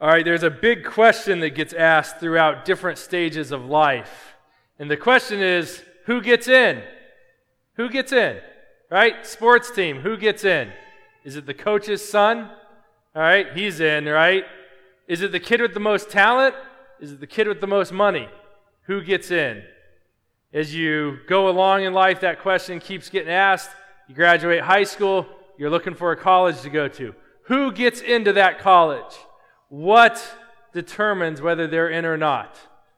All right, there's a big question that gets asked throughout different stages of life. And the question is, who gets in? Who gets in? Right? Sports team, who gets in? Is it the coach's son? All right, he's in, right? Is it the kid with the most talent? Is it the kid with the most money? Who gets in? As you go along in life, that question keeps getting asked. You graduate high school, you're looking for a college to go to. Who gets into that college? What determines whether they're in or not?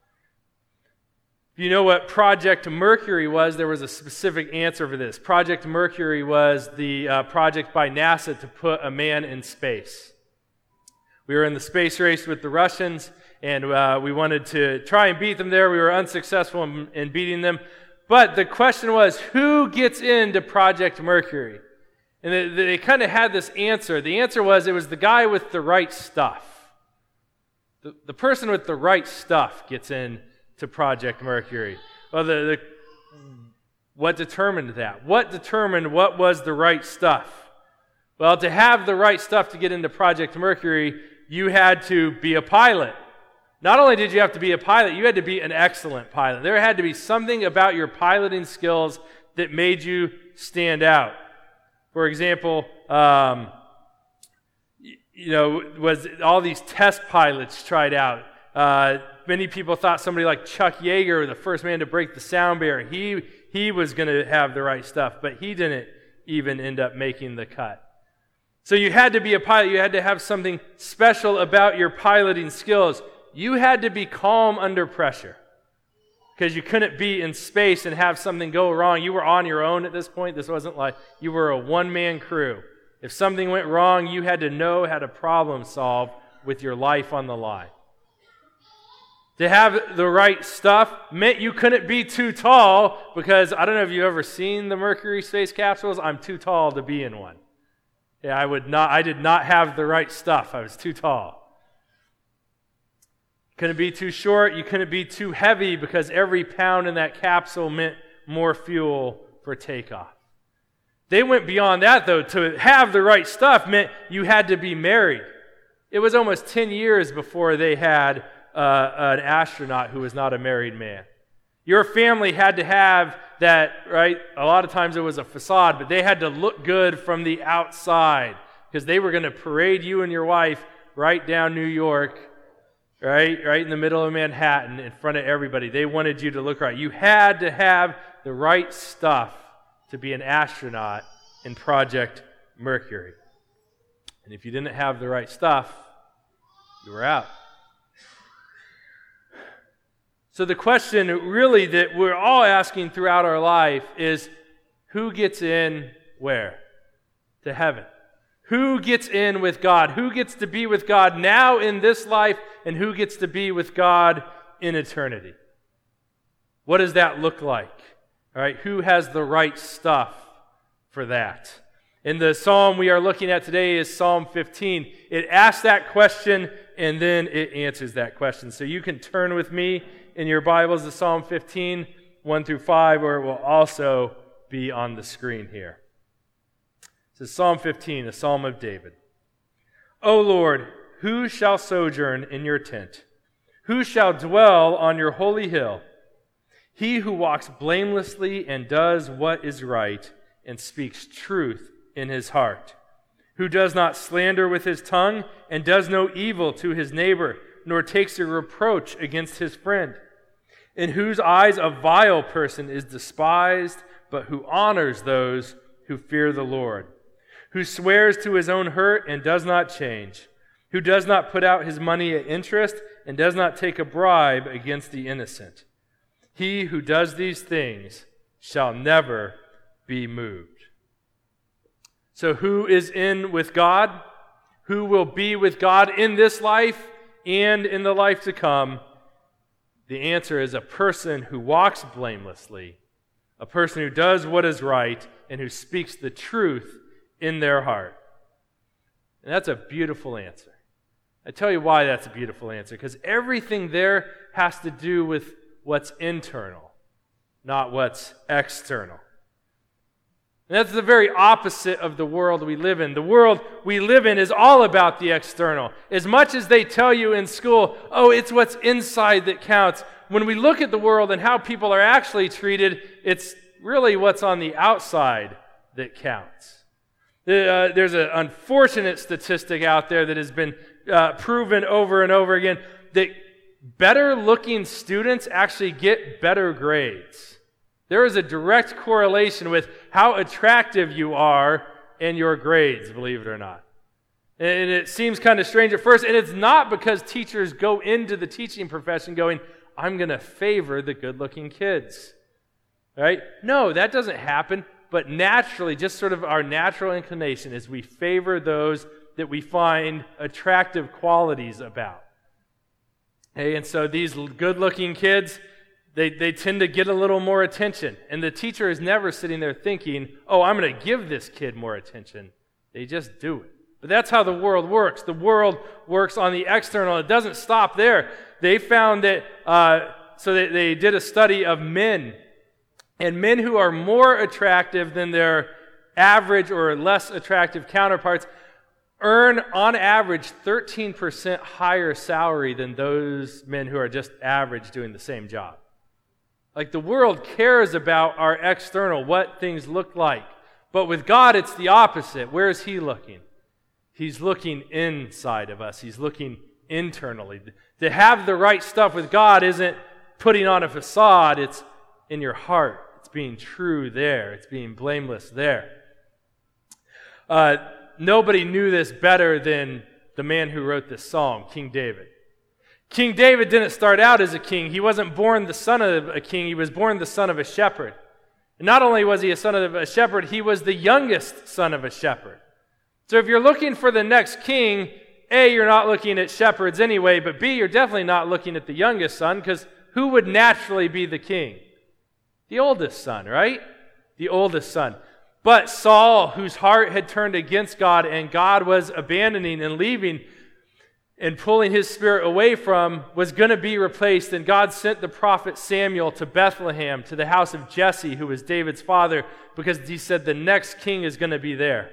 If you know what Project Mercury was, there was a specific answer for this. Project Mercury was the project by NASA to put a man in space. We were in the space race with the Russians, and we wanted to try and beat them there. We were unsuccessful in beating them. But the question was, who gets into Project Mercury? And they kind of had this answer. The answer was, it was the guy with the right stuff. The person with the right stuff gets in to Project Mercury. Well, what determined that? What determined what was the right stuff? Well, to have the right stuff to get into Project Mercury, you had to be a pilot. Not only did you have to be a pilot, you had to be an excellent pilot. There had to be something about your piloting skills that made you stand out. For example, was all these test pilots tried out. Many people thought somebody like Chuck Yeager, the first man to break the sound barrier, he was going to have the right stuff, but he didn't even end up making the cut. So you had to be a pilot. You had to have something special about your piloting skills. You had to be calm under pressure because you couldn't be in space and have something go wrong. You were on your own at this point. This wasn't like you were a one-man crew. If something went wrong, you had to know how to problem solve with your life on the line. To have the right stuff meant you couldn't be too tall because I don't know if you've ever seen the Mercury space capsules. I'm too tall to be in one. Yeah, I did not have the right stuff. I was too tall. Couldn't be too short. You couldn't be too heavy because every pound in that capsule meant more fuel for takeoff. They went beyond that, though. To have the right stuff meant you had to be married. It was almost 10 years before they had an astronaut who was not a married man. Your family had to have that, right? A lot of times it was a facade, but they had to look good from the outside because they were going to parade you and your wife right down New York, right in the middle of Manhattan in front of everybody. They wanted you to look right. You had to have the right stuff to be an astronaut in Project Mercury. And if you didn't have the right stuff, you were out. So the question really that we're all asking throughout our life is, who gets in where? To heaven. Who gets in with God? Who gets to be with God now in this life, and who gets to be with God in eternity? What does that look like? All right, who has the right stuff for that? And the psalm we are looking at today is Psalm 15. It asks that question, and then it answers that question. So you can turn with me in your Bibles to Psalm 15, 1 through 5, or it will also be on the screen here. It says Psalm 15, a psalm of David. O Lord, who shall sojourn in your tent? Who shall dwell on your holy hill? He who walks blamelessly and does what is right and speaks truth in his heart, who does not slander with his tongue and does no evil to his neighbor, nor takes a reproach against his friend, in whose eyes a vile person is despised, but who honors those who fear the Lord, who swears to his own hurt and does not change, who does not put out his money at interest and does not take a bribe against the innocent. He who does these things shall never be moved. So who is in with God? Who will be with God in this life and in the life to come? The answer is a person who walks blamelessly, a person who does what is right, and who speaks the truth in their heart. And that's a beautiful answer. I tell you why that's a beautiful answer, because everything there has to do with what's internal, not what's external. And that's the very opposite of the world we live in. The world we live in is all about the external. As much as they tell you in school, oh, it's what's inside that counts, when we look at the world and how people are actually treated, it's really what's on the outside that counts. There's an unfortunate statistic out there that has been proven over and over again that better-looking students actually get better grades. There is a direct correlation with how attractive you are and your grades, believe it or not. And it seems kind of strange at first, and it's not because teachers go into the teaching profession going, I'm going to favor the good-looking kids. Right? No, that doesn't happen, but naturally, just sort of our natural inclination is we favor those that we find attractive qualities about. Hey, and so these good-looking kids, They tend to get a little more attention. And the teacher is never sitting there thinking, oh, I'm going to give this kid more attention. They just do it. But that's how the world works. The world works on the external. It doesn't stop there. They found that, they did a study of men. And men who are more attractive than their average or less attractive counterparts earn, on average, 13% higher salary than those men who are just average doing the same job. Like the world cares about our external, what things look like. But with God, it's the opposite. Where is He looking? He's looking inside of us. He's looking internally. To have the right stuff with God isn't putting on a facade. It's in your heart. It's being true there. It's being blameless there. Nobody knew this better than the man who wrote this psalm, King David. King David didn't start out as a king. He wasn't born the son of a king. He was born the son of a shepherd. And not only was he a son of a shepherd, he was the youngest son of a shepherd. So if you're looking for the next king, A, you're not looking at shepherds anyway, but B, you're definitely not looking at the youngest son, because who would naturally be the king? The oldest son, right? The oldest son. But Saul, whose heart had turned against God and God was abandoning and leaving and pulling his spirit away from, was going to be replaced. And God sent the prophet Samuel to Bethlehem, to the house of Jesse, who was David's father, because he said the next king is going to be there.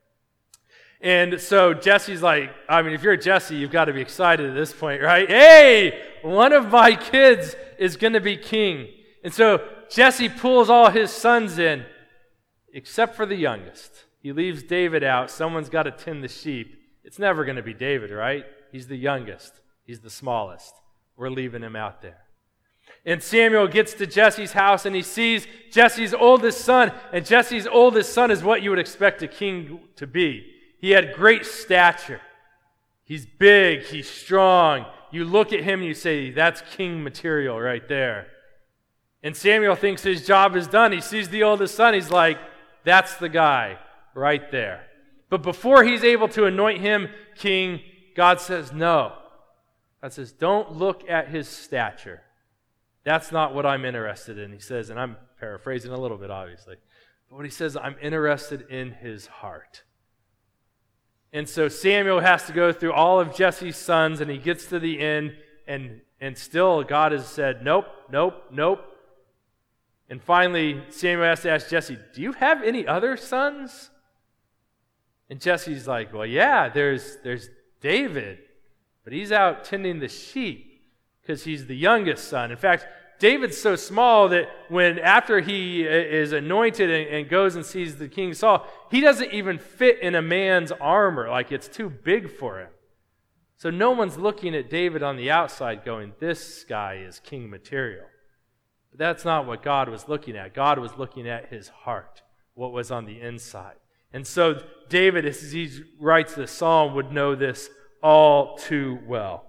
And so Jesse's like, if you're Jesse, you've got to be excited at this point, right? Hey, one of my kids is going to be king. And so Jesse pulls all his sons in, except for the youngest. He leaves David out. Someone's got to tend the sheep. It's never going to be David, right? He's the youngest. He's the smallest. We're leaving him out there. And Samuel gets to Jesse's house and he sees Jesse's oldest son. And Jesse's oldest son is what you would expect a king to be. He had great stature. He's big. He's strong. You look at him and you say, that's king material right there. And Samuel thinks his job is done. He sees the oldest son. He's like, that's the guy right there. But before he's able to anoint him king, God says no. God says, don't look at his stature. That's not what I'm interested in. He says, and I'm paraphrasing a little bit, obviously. But what he says, I'm interested in his heart. And so Samuel has to go through all of Jesse's sons, and he gets to the end, and still God has said, nope, nope, nope. And finally, Samuel has to ask Jesse, do you have any other sons? And Jesse's like, well, yeah, there's David, but he's out tending the sheep because he's the youngest son. In fact, David's so small that after he is anointed and goes and sees the king Saul, he doesn't even fit in a man's armor. Like, it's too big for him. So no one's looking at David on the outside going, this guy is king material. But that's not what God was looking at. God was looking at his heart, what was on the inside. And so David, as he writes this psalm, would know this all too well.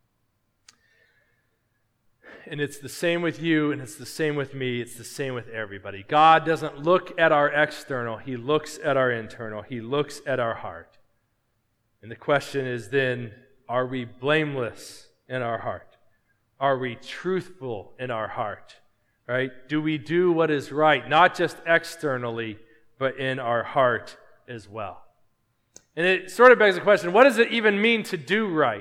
And it's the same with you, and it's the same with me, it's the same with everybody. God doesn't look at our external, He looks at our internal. He looks at our heart. And the question is then, are we blameless in our heart? Are we truthful in our heart? Right? Do we do what is right, not just externally, but in our heart as well? And it sort of begs the question, what does it even mean to do right?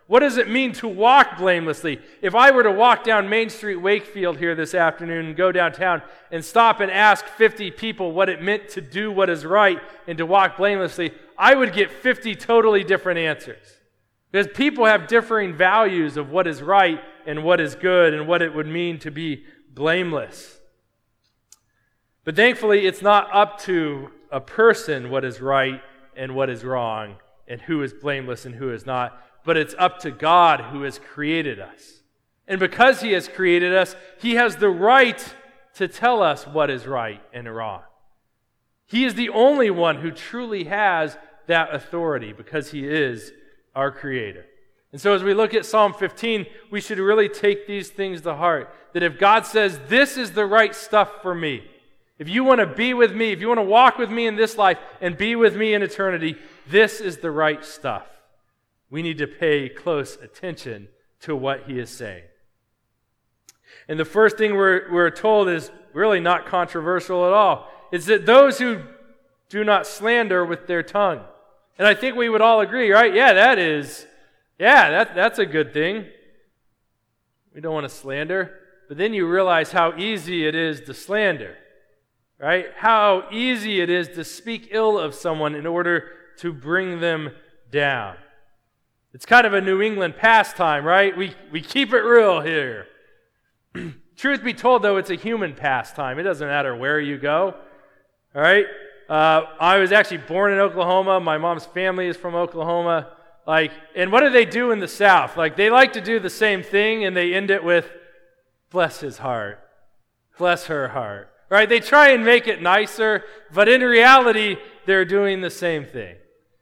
What does it mean to walk blamelessly? If I were to walk down Main Street, Wakefield here this afternoon and go downtown and stop and ask 50 people what it meant to do what is right and to walk blamelessly, I would get 50 totally different answers. Because people have differing values of what is right and what is good and what it would mean to be blameless. But thankfully, it's not up to a person what is right and what is wrong and who is blameless and who is not, but it's up to God who has created us. And because He has created us, He has the right to tell us what is right and wrong. He is the only one who truly has that authority because He is our Creator. And so as we look at Psalm 15, we should really take these things to heart. That if God says, this is the right stuff for me, if you want to be with me, if you want to walk with me in this life and be with me in eternity, this is the right stuff. We need to pay close attention to what He is saying. And the first thing we're told is really not controversial at all. It's that those who do not slander with their tongue. And I think we would all agree, right? That's a good thing. We don't want to slander. But then you realize how easy it is to slander, right? How easy it is to speak ill of someone in order to bring them down. It's kind of a New England pastime, right? We keep it real here. Truth be told, though, it's a human pastime. It doesn't matter where you go, all right? I was actually born in Oklahoma. My mom's family is from Oklahoma. And what do they do in the South? They like to do the same thing, and they end it with, bless his heart, bless her heart, right? They try and make it nicer, but in reality, they're doing the same thing.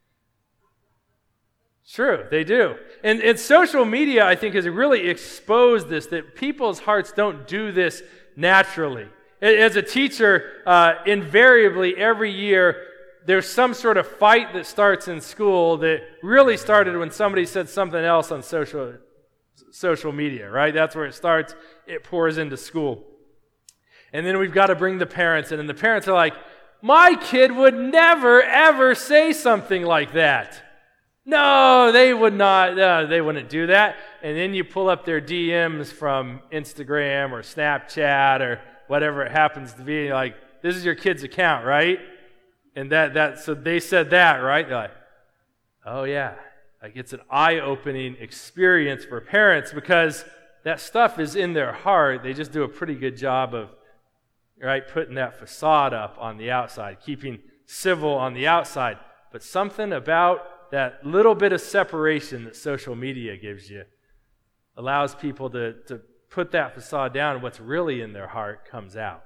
True, they do. And social media, I think, has really exposed this, that people's hearts don't do this naturally. As a teacher, invariably every year, there's some sort of fight that starts in school that really started when somebody said something else on social media, right? That's where it starts. It pours into school. And then we've got to bring the parents in, and the parents are like, my kid would never, ever say something like that. No, they would not. No, they wouldn't do that. And then you pull up their DMs from Instagram or Snapchat or whatever it happens to be, and you're like, this is your kid's account, right? And so they said that, right? They're like, oh yeah. It's an eye-opening experience for parents because that stuff is in their heart. They just do a pretty good job of, right, putting that facade up on the outside, keeping civil on the outside. But something about that little bit of separation that social media gives you allows people to put that facade down, and what's really in their heart comes out.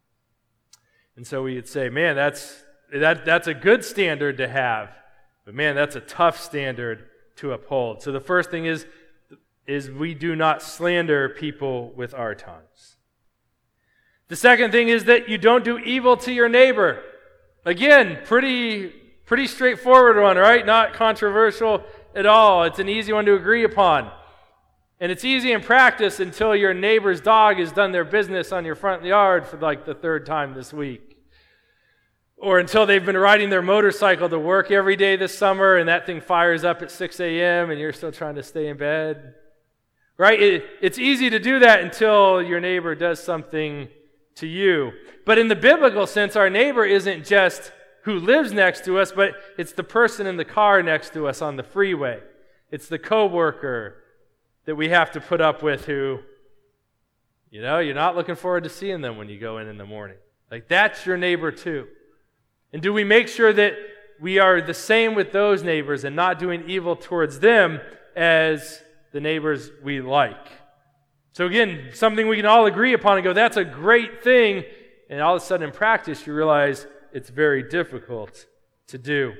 And so we would say, man, that's a good standard to have, but man, that's a tough standard to uphold. So the first thing is we do not slander people with our tongues. The second thing is that you don't do evil to your neighbor. Again, pretty straightforward one, right? Not controversial at all. It's an easy one to agree upon. And it's easy in practice until your neighbor's dog has done their business on your front yard for the third time this week. Or until they've been riding their motorcycle to work every day this summer and that thing fires up at 6 a.m. and you're still trying to stay in bed. Right? It's easy to do that until your neighbor does something to you. But in the biblical sense, our neighbor isn't just who lives next to us, but it's the person in the car next to us on the freeway. It's the coworker that we have to put up with who, you're not looking forward to seeing them when you go in the morning. That's your neighbor too. And do we make sure that we are the same with those neighbors and not doing evil towards them as the neighbors we like? So again, something we can all agree upon and go, that's a great thing. And all of a sudden in practice, you realize it's very difficult to do.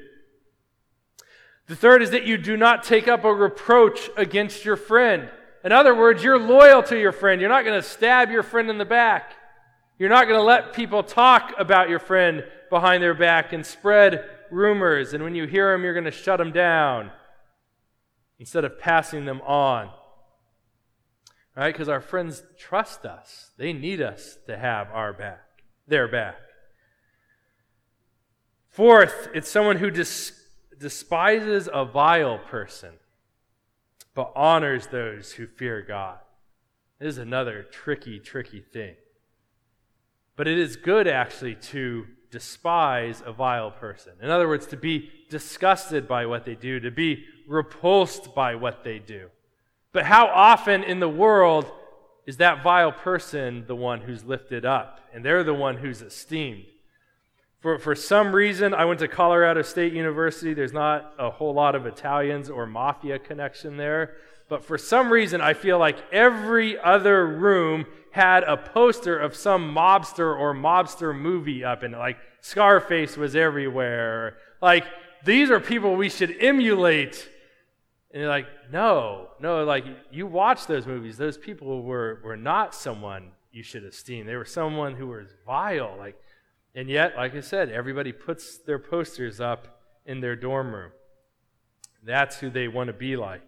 The third is that you do not take up a reproach against your friend. In other words, you're loyal to your friend. You're not going to stab your friend in the back. You're not going to let people talk about your friend behind their back and spread rumors. And when you hear them, you're going to shut them down instead of passing them on. Right? Because our friends trust us. They need us to have their back. Fourth, it's someone who despises a vile person. but honors those who fear God. This is another tricky thing. But it is good, actually, to despise a vile person. In other words, to be disgusted by what they do, to be repulsed by what they do. But how often in the world is that vile person the one who's lifted up, and they're the one who's esteemed? For some reason, I went to Colorado State University. There's not a whole lot of Italians or mafia connection there. But for some reason, I feel like every other room had a poster of some mobster movie up in it. Like Scarface was everywhere. Like, these are people we should emulate. And you're like, no, like, you watch those movies. Those people were not someone you should esteem. They were someone who was vile. And yet, like I said, everybody puts their posters up in their dorm room. That's who they want to be like.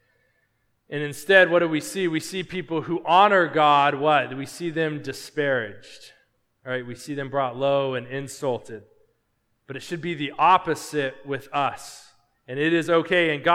And instead, what do we see? We see people who honor God, what? We see them disparaged. Right? We see them brought low and insulted. But it should be the opposite with us. And it is okay. And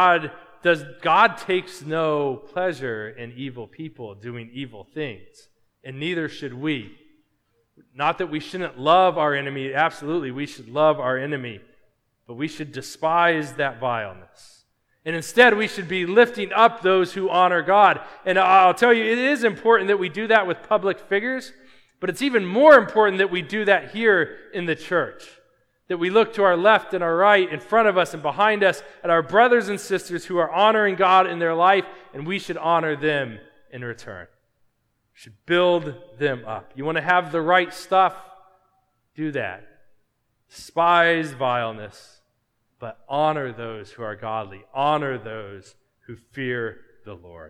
God takes no pleasure in evil people doing evil things. And neither should we. Not that we shouldn't love our enemy. Absolutely, we should love our enemy. But we should despise that vileness. And instead, we should be lifting up those who honor God. And I'll tell you, it is important that we do that with public figures, but it's even more important that we do that here in the church. That we look to our left and our right, in front of us and behind us, at our brothers and sisters who are honoring God in their life, and we should honor them in return. We should build them up. You want to have the right stuff? Do that. Despise vileness. But honor those who are godly. Honor those who fear the Lord.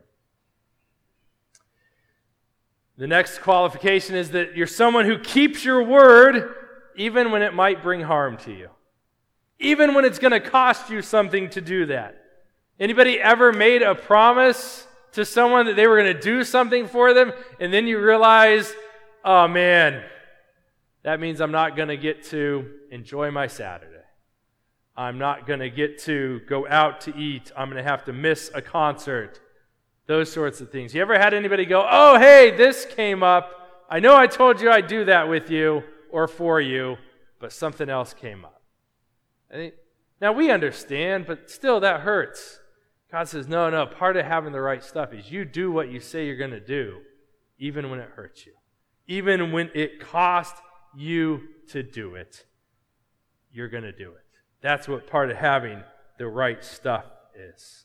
The next qualification is that you're someone who keeps your word even when it might bring harm to you. Even when it's going to cost you something to do that. Anybody ever made a promise to someone that they were going to do something for them, and then you realize, oh man, that means I'm not going to get to enjoy my Saturday. I'm not going to get to go out to eat. I'm going to have to miss a concert. Those sorts of things. You ever had anybody go, oh, hey, this came up. I know I told you I'd do that with you or for you, but something else came up. Now, we understand, but still that hurts. God says, no, part of having the right stuff is you do what you say you're going to do, even when it hurts you. Even when it costs you to do it, you're going to do it. That's what part of having the right stuff is.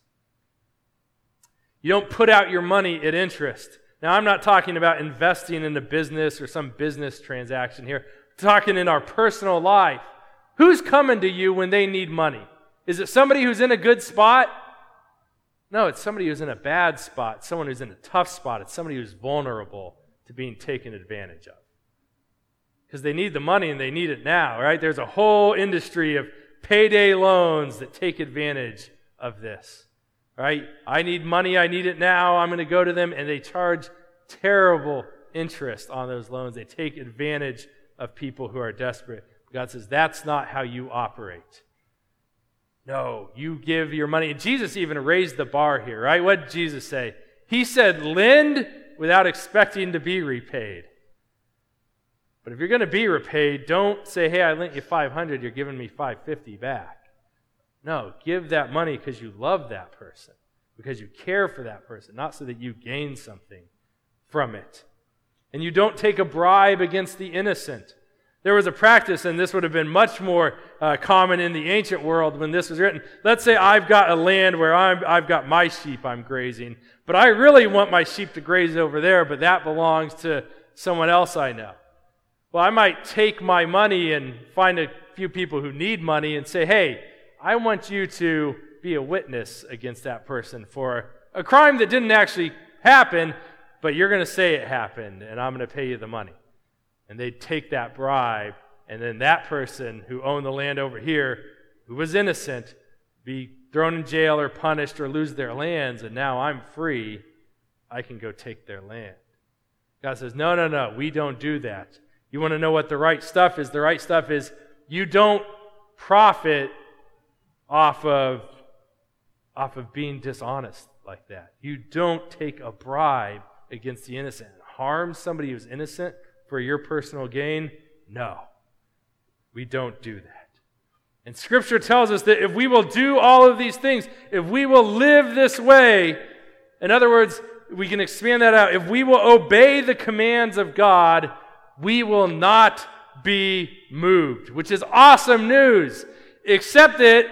You don't put out your money at interest. Now, I'm not talking about investing in a business or some business transaction here. I'm talking in our personal life. Who's coming to you when they need money? Is it somebody who's in a good spot? No, it's somebody who's in a bad spot, someone who's in a tough spot. It's somebody who's vulnerable to being taken advantage of. Because they need the money and they need it now, right? There's a whole industry of payday loans that take advantage of this, right? I need money, I need it now, I'm going to go to them, and they charge terrible interest on those loans. They take advantage of people who are desperate. God says, that's not how you operate. No, you give your money. And Jesus even raised the bar here, right? What did Jesus say? He said, lend without expecting to be repaid. But if you're going to be repaid, don't say, hey, I lent you $500, you're giving me $550 back. No, give that money because you love that person, because you care for that person, not so that you gain something from it. And you don't take a bribe against the innocent. There was a practice, and this would have been much more common in the ancient world when this was written. Let's say I've got a land where I've got my sheep I'm grazing, but I really want my sheep to graze over there, but that belongs to someone else I know. Well, I might take my money and find a few people who need money and say, hey, I want you to be a witness against that person for a crime that didn't actually happen, but you're going to say it happened, and I'm going to pay you the money. And they'd take that bribe, and then that person who owned the land over here, who was innocent, be thrown in jail or punished or lose their lands, and now I'm free. I can go take their land. God says, no, we don't do that. You want to know what the right stuff is? The right stuff is you don't profit off of being dishonest like that. You don't take a bribe against the innocent and harm somebody who's innocent for your personal gain. No, we don't do that. And Scripture tells us that if we will do all of these things, if we will live this way, in other words, we can expand that out. If we will obey the commands of God, we will not be moved, which is awesome news, except that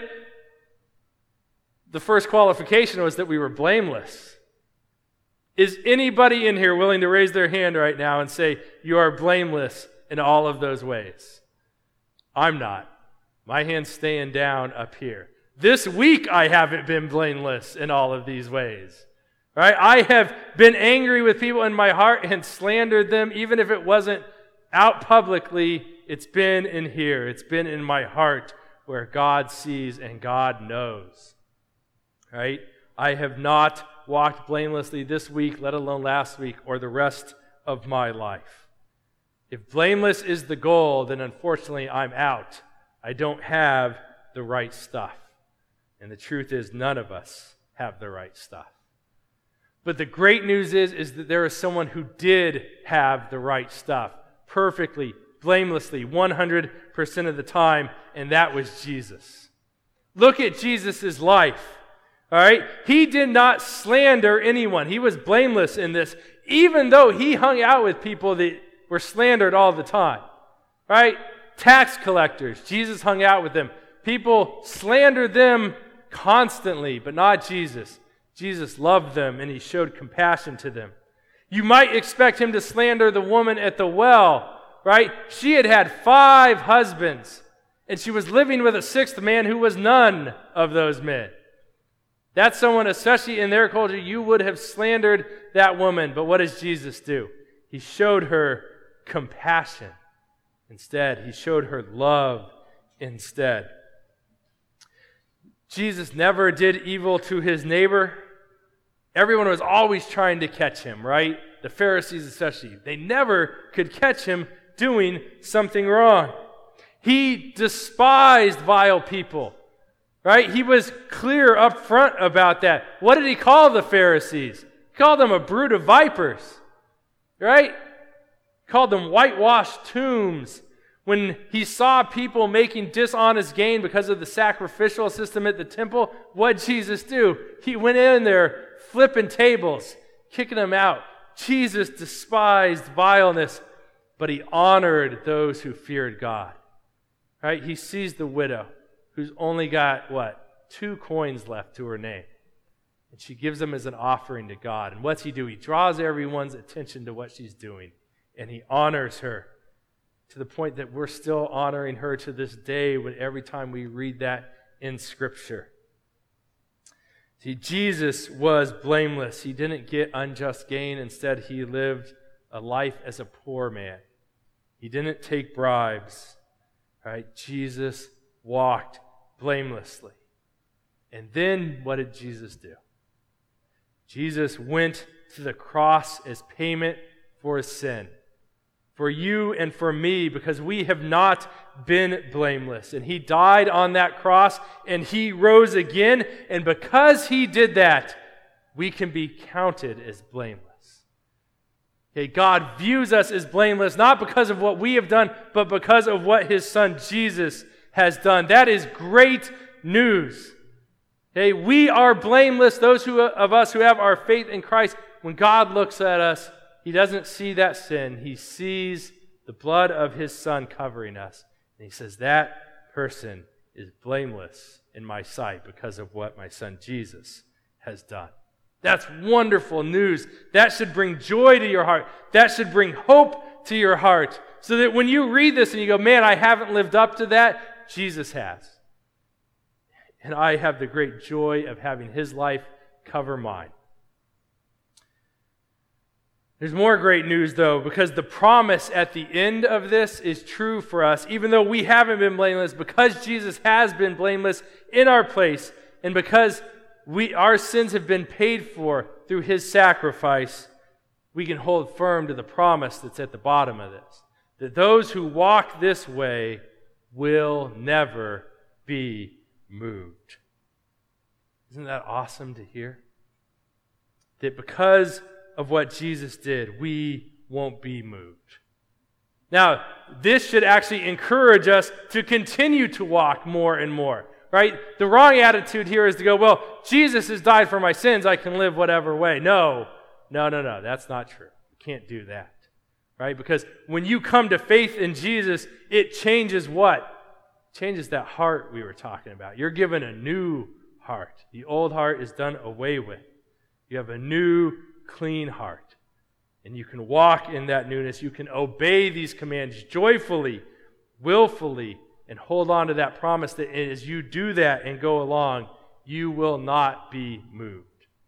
the first qualification was that we were blameless. Is anybody in here willing to raise their hand right now and say, you are blameless in all of those ways? I'm not. My hand's staying down up here. This week I haven't been blameless in all of these ways. Right? I have been angry with people in my heart and slandered them, even if it wasn't out publicly. It's been in here. It's been in my heart where God sees and God knows. Right? I have not walked blamelessly this week, let alone last week, or the rest of my life. If blameless is the goal, then unfortunately I'm out. I don't have the right stuff. And the truth is, none of us have the right stuff. But the great news is that there is someone who did have the right stuff, perfectly, blamelessly, 100% of the time, and that was Jesus. Look at Jesus' life. All right? He did not slander anyone. He was blameless in this, even though he hung out with people that were slandered all the time. Right? Tax collectors. Jesus hung out with them. People slandered them constantly, but not Jesus. Jesus loved them, and he showed compassion to them. You might expect him to slander the woman at the well, right? She had had 5 husbands, and she was living with a 6th man who was none of those men. That's someone, especially in their culture, you would have slandered that woman. But what does Jesus do? He showed her compassion instead. He showed her love instead. Jesus never did evil to his neighbor. Everyone was always trying to catch him, right? The Pharisees especially. They never could catch him doing something wrong. He despised vile people, right? He was clear up front about that. What did he call the Pharisees? He called them a brood of vipers, right? He called them whitewashed tombs. When he saw people making dishonest gain because of the sacrificial system at the temple, what did Jesus do? He went in there flipping tables, kicking them out. Jesus despised vileness, but he honored those who feared God. Right? He sees the widow who's only got, 2 coins left to her name. And she gives them as an offering to God. And what's he do? He draws everyone's attention to what she's doing. And he honors her to the point that we're still honoring her to this day every time we read that in Scripture. See, Jesus was blameless. He didn't get unjust gain. Instead, he lived a life as a poor man. He didn't take bribes. Right? Jesus walked blamelessly. And then what did Jesus do? Jesus went to the cross as payment for his sin. For you and for me, because we have not been blameless. And he died on that cross, and he rose again. And because he did that, we can be counted as blameless. Okay, God views us as blameless, not because of what we have done, but because of what his Son Jesus has done. That is great news. Okay, we are blameless, those of us who have our faith in Christ. When God looks at us, he doesn't see that sin. He sees the blood of his Son covering us. And he says, that person is blameless in my sight because of what my Son Jesus has done. That's wonderful news. That should bring joy to your heart. That should bring hope to your heart. So that when you read this and you go, man, I haven't lived up to that, Jesus has. And I have the great joy of having his life cover mine. There's more great news, though, because the promise at the end of this is true for us. Even though we haven't been blameless, because Jesus has been blameless in our place, and because our sins have been paid for through his sacrifice, we can hold firm to the promise that's at the bottom of this. That those who walk this way will never be moved. Isn't that awesome to hear? that because of what Jesus did, we won't be moved. Now, this should actually encourage us to continue to walk more and more, right? The wrong attitude here is to go, well, Jesus has died for my sins, I can live whatever way. No, that's not true. You can't do that, right? Because when you come to faith in Jesus, it changes what? It changes that heart we were talking about. You're given a new heart. The old heart is done away with. You have a new, clean heart. And you can walk in that newness. You can obey these commands joyfully, willfully, and hold on to that promise that as you do that and go along, you will not be moved.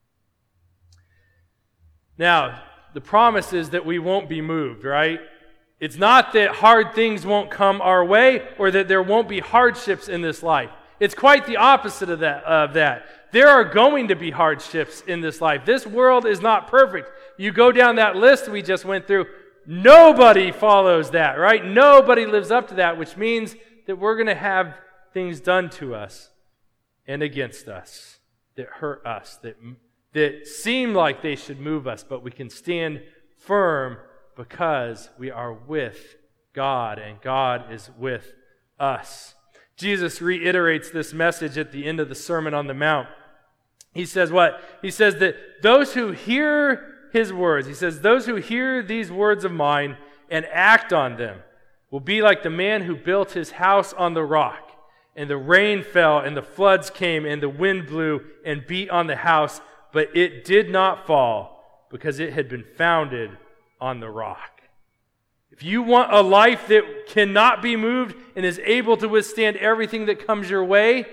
Now, the promise is that we won't be moved, right? It's not that hard things won't come our way or that there won't be hardships in this life. It's quite the opposite of that. There are going to be hardships in this life. This world is not perfect. You go down that list we just went through, nobody follows that, right? Nobody lives up to that, which means that we're going to have things done to us and against us that hurt us, that seem like they should move us, but we can stand firm because we are with God and God is with us. Jesus reiterates this message at the end of the Sermon on the Mount. He says what? He says that those who hear his words, he says, those who hear these words of mine and act on them will be like the man who built his house on the rock. And the rain fell, and the floods came, and the wind blew and beat on the house, but it did not fall because it had been founded on the rock. If you want a life that cannot be moved and is able to withstand everything that comes your way,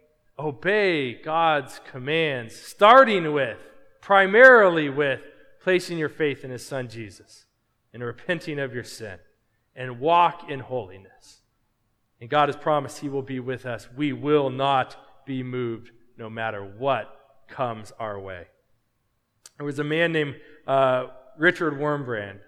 obey God's commands, starting with, primarily with, placing your faith in His Son Jesus and repenting of your sin and walk in holiness. And God has promised He will be with us. We will not be moved no matter what comes our way. There was a man named Richard Wurmbrand.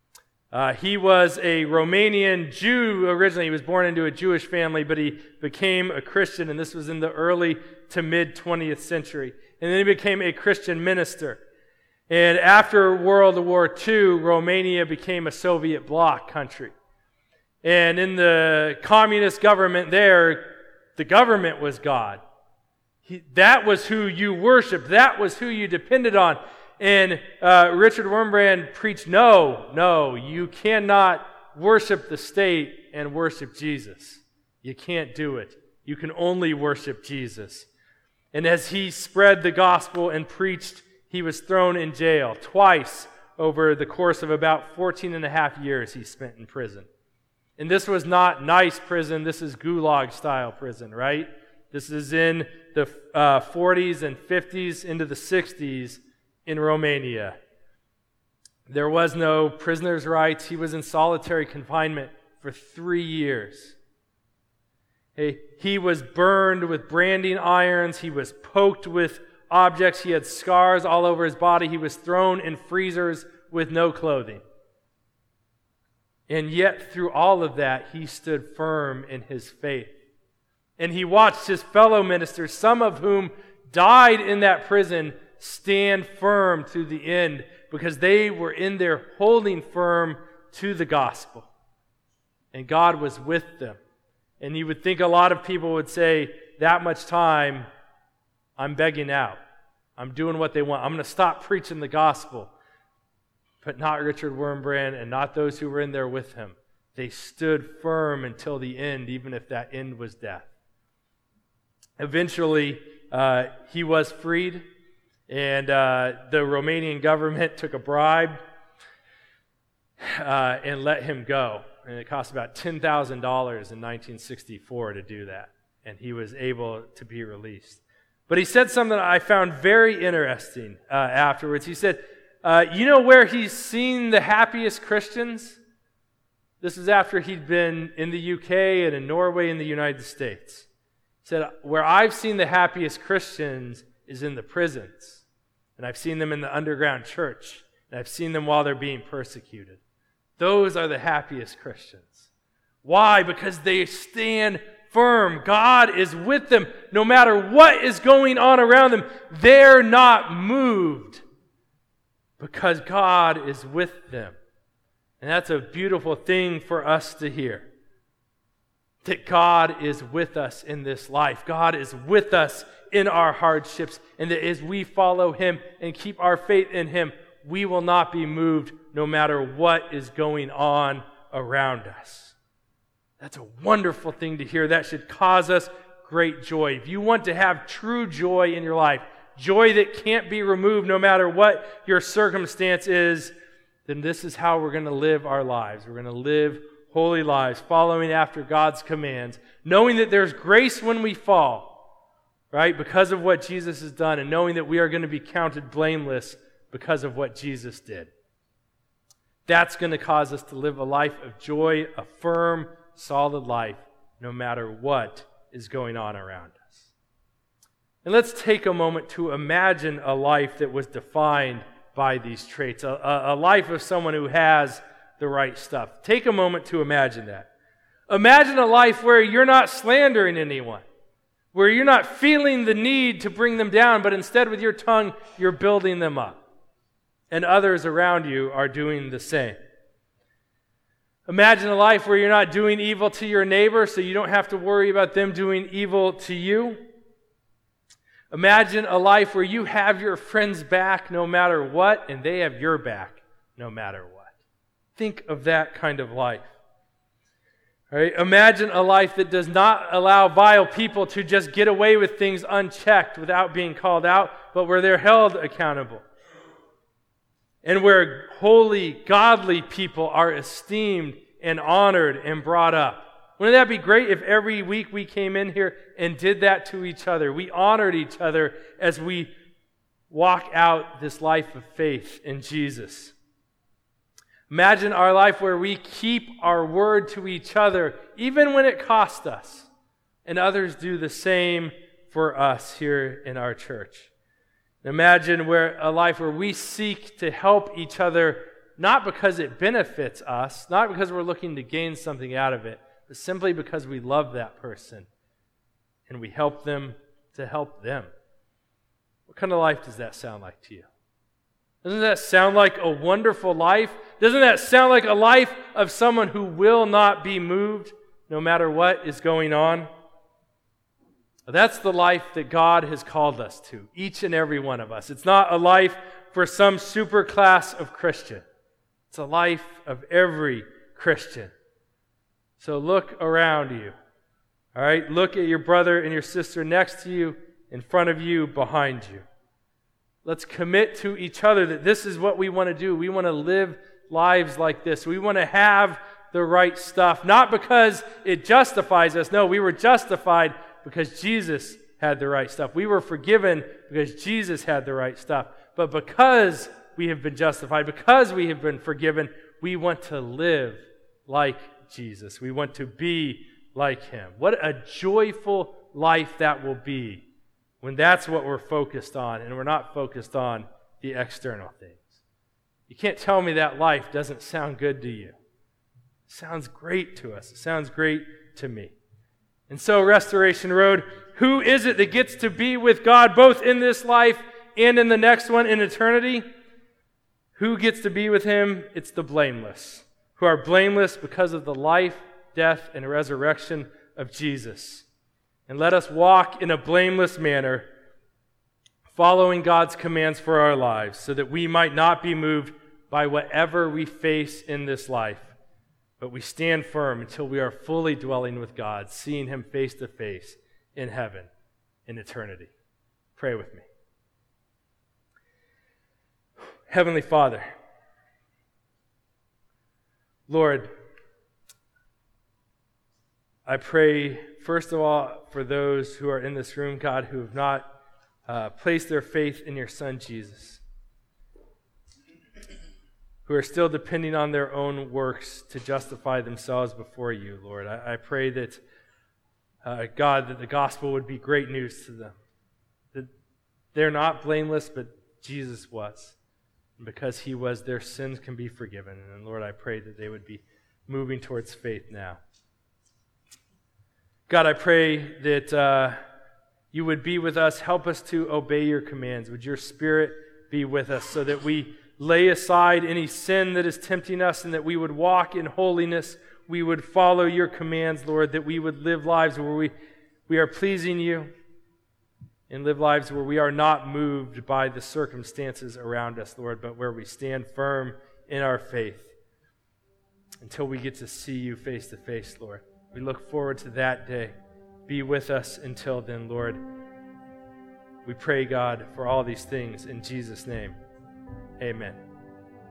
He was a Romanian Jew originally. He was born into a Jewish family, but he became a Christian, and this was in the early to mid-20th century. And then he became a Christian minister. And after World War II, Romania became a Soviet bloc country. And in the communist government there, the government was God. That was who you worshiped. That was who you depended on. And Richard Wurmbrand preached, no, you cannot worship the state and worship Jesus. You can't do it. You can only worship Jesus. And as he spread the gospel and preached, he was thrown in jail twice over the course of about 14 and a half years he spent in prison. And this was not nice prison. This is gulag-style prison, right? This is in the 40s and 50s into the 60s in Romania. There was no prisoner's rights. He was in solitary confinement for 3 years. He was burned with branding irons. He was poked with objects. He had scars all over his body. He was thrown in freezers with no clothing. And yet, through all of that, he stood firm in his faith. And he watched his fellow ministers, some of whom died in that prison, stand firm to the end because they were in there holding firm to the gospel. And God was with them. And you would think a lot of people would say, that much time, I'm begging out. I'm doing what they want. I'm going to stop preaching the gospel. But not Richard Wurmbrand and not those who were in there with him. They stood firm until the end, even if that end was death. Eventually, he was freed, and the Romanian government took a bribe and let him go. And it cost about $10,000 in 1964 to do that. And he was able to be released. But he said something that I found very interesting afterwards. He said, you know where he's seen the happiest Christians? This is after he'd been in the UK and in Norway and the United States. He said, where I've seen the happiest Christians is in the prisons. And I've seen them in the underground church. And I've seen them while they're being persecuted. Those are the happiest Christians. Why? Because they stand firm. God is with them. No matter what is going on around them, they're not moved. because God is with them. And that's a beautiful thing for us to hear. That God is with us in this life. God is with us in our hardships. And that as we follow Him and keep our faith in Him, we will not be moved no matter what is going on around us. That's a wonderful thing to hear. That should cause us great joy. If you want to have true joy in your life, joy that can't be removed no matter what your circumstance is, then this is how we're going to live our lives. We're going to live holy lives, following after God's commands, knowing that there's grace when we fall, right, because of what Jesus has done, and knowing that we are going to be counted blameless because of what Jesus did. That's going to cause us to live a life of joy, a firm, solid life, no matter what is going on around us. And let's take a moment to imagine a life that was defined by these traits, a life of someone who has the right stuff. Take a moment to imagine that. Imagine a life where you're not slandering anyone, where you're not feeling the need to bring them down, but instead with your tongue, you're building them up. And others around you are doing the same. Imagine a life where you're not doing evil to your neighbor, so you don't have to worry about them doing evil to you. Imagine a life where you have your friends' back no matter what, and they have your back no matter what. Think of that kind of life. All right? Imagine a life that does not allow vile people to just get away with things unchecked without being called out, but where they're held accountable. And where holy, godly people are esteemed and honored and brought up. Wouldn't that be great if every week we came in here and did that to each other? We honored each other as we walk out this life of faith in Jesus. Imagine our life where we keep our word to each other, even when it costs us, and others do the same for us here in our church. Imagine a life where we seek to help each other, not because it benefits us, not because we're looking to gain something out of it, but simply because we love that person, and we help them to help them. What kind of life does that sound like to you? Doesn't that sound like a wonderful life? Doesn't that sound like a life of someone who will not be moved no matter what is going on? That's the life that God has called us to, each and every one of us. It's not a life for some super class of Christian. It's a life of every Christian. So look around you. All right? Look at your brother and your sister next to you, in front of you, behind you. Let's commit to each other that this is what we want to do. We want to live lives like this. We want to have the right stuff, not because it justifies us. No, we were justified because Jesus had the right stuff. We were forgiven because Jesus had the right stuff. But because we have been justified, because we have been forgiven, we want to live like Jesus. We want to be like Him. What a joyful life that will be when that's what we're focused on and we're not focused on the external things. You can't tell me that life doesn't sound good to you. It sounds great to us. It sounds great to me. And so, Restoration Road, who is it that gets to be with God both in this life and in the next one in eternity? Who gets to be with Him? It's the blameless, who are blameless because of the life, death, and resurrection of Jesus. And let us walk in a blameless manner, following God's commands for our lives, so that we might not be moved by whatever we face in this life, but we stand firm until we are fully dwelling with God, seeing Him face to face in heaven in eternity. Pray with me. Heavenly Father, Lord, I pray, first of all, for those who are in this room, God, who have not placed their faith in your Son, Jesus, who are still depending on their own works to justify themselves before you, Lord. I pray that, God, that the gospel would be great news to them. That they're not blameless, but Jesus was. And because He was, their sins can be forgiven. And Lord, I pray that they would be moving towards faith now. God, I pray that you would be with us, help us to obey your commands. Would your Spirit be with us so that we lay aside any sin that is tempting us, and that we would walk in holiness. We would follow your commands, Lord, that we would live lives where we are pleasing you, and live lives where we are not moved by the circumstances around us, Lord, but where we stand firm in our faith until we get to see you face to face, Lord. We look forward to that day. Be with us until then, Lord. We pray, God, for all these things in Jesus' name. Amen.